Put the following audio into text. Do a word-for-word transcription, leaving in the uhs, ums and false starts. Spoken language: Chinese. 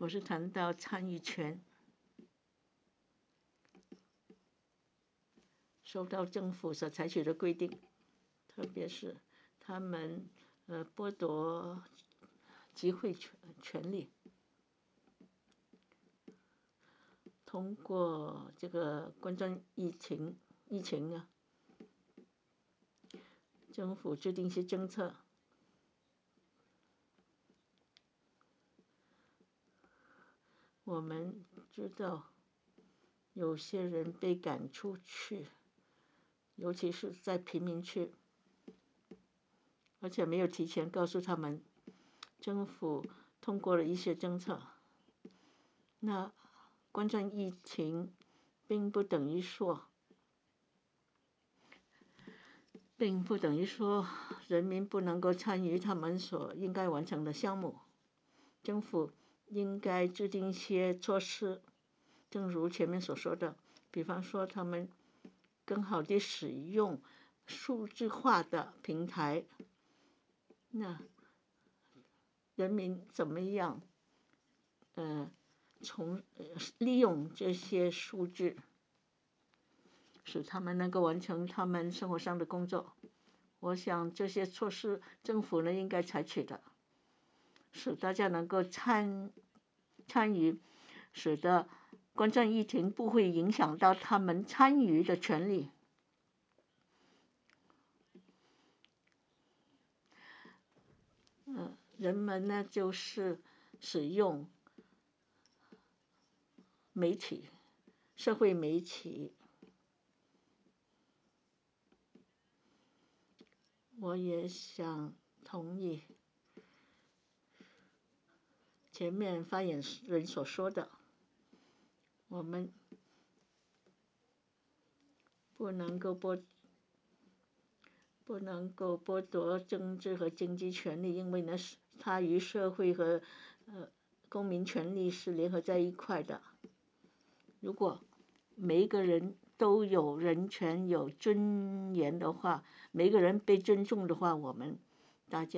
我是谈到参与权受到政府所采取的规定，特别是他们呃剥夺集会权权利，通过这个冠状疫情疫情啊，政府制定一些政策。我们知道有些人被赶出去，尤其是在贫民区，而且没有提前告诉他们，政府通过了一些政策。那冠状疫情并不等于说，并不等于说人民不能够参与他们所应该完成的项目。政府应该制定一些措施，正如前面所说的，比方说他们更好地使用数字化的平台，那人民怎么样呃从呃利用这些数字，使他们能够完成他们生活上的工作。我想这些措施政府呢应该采取的，使大家能够参参与，使得冠状疫情不会影响到他们参与的权利。嗯，人们呢就是使用媒体，社会媒体。我也想同意前面发言人所说的，我们不能够剥不能够剥夺政治和经济权利，因为呢，它与社会和呃公民权利是联合在一块的。如果每一个人都有人权、有尊严的话，每个人被尊重的话，我们大家。